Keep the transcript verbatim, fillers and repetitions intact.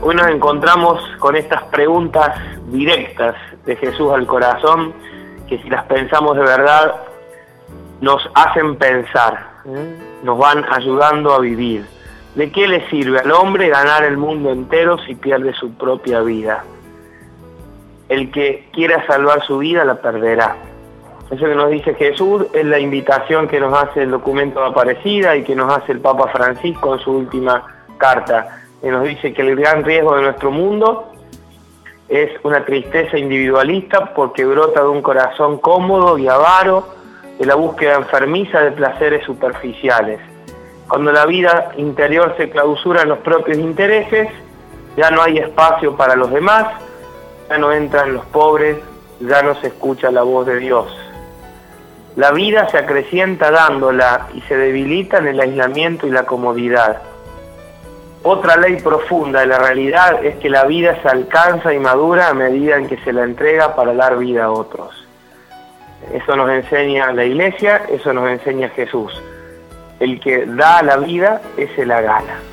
Hoy nos encontramos con estas preguntas directas de Jesús al corazón, que si las pensamos de verdad, nos hacen pensar, ¿eh? Nos van ayudando a vivir. ¿De qué le sirve al hombre ganar el mundo entero si pierde su propia vida? El que quiera salvar su vida la perderá. Eso que nos dice Jesús es la invitación que nos hace el documento de Aparecida y que nos hace el Papa Francisco en su última carta, que nos dice que el gran riesgo de nuestro mundo es una tristeza individualista porque brota de un corazón cómodo y avaro, de la búsqueda enfermiza de placeres superficiales. Cuando la vida interior se clausura en los propios intereses, ya no hay espacio para los demás, ya no entran los pobres, ya no se escucha la voz de Dios. La vida se acrecienta dándola y se debilita en el aislamiento y la comodidad. Otra ley profunda de la realidad es que la vida se alcanza y madura a medida en que se la entrega para dar vida a otros. Eso nos enseña la Iglesia, eso nos enseña Jesús. El que da la vida, ese la gana.